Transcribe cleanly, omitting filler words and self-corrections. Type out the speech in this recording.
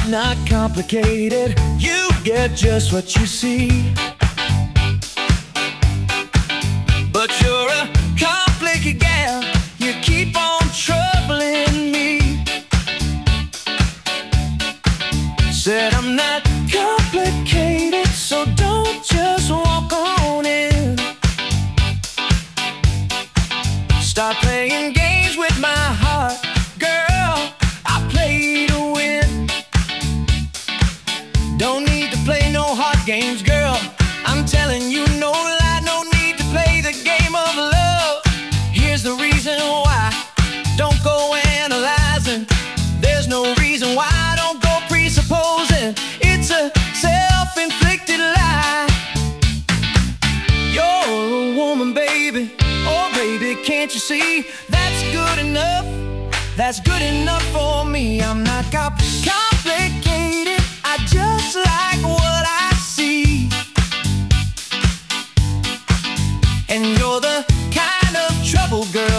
not complicated. You get just what you see. But you're a complicated gal. You keep on troubling me. Said I'm not complicated, so don't just walk on in. Stop playing games with my heart, girl. I play to win. Don't need to play no hard games, girl. I'm telling you, no lie, no need to play the game of love. Here's the reason why. Don't go analyzing. There's no reason why. Don't go presupposing. It's a self-inflicted lie. You're a woman, baby. Oh, baby, can't you see? That's good enough. That's good enough for me. I'm not complicated. I just like what I see. And you're the kind of trouble girl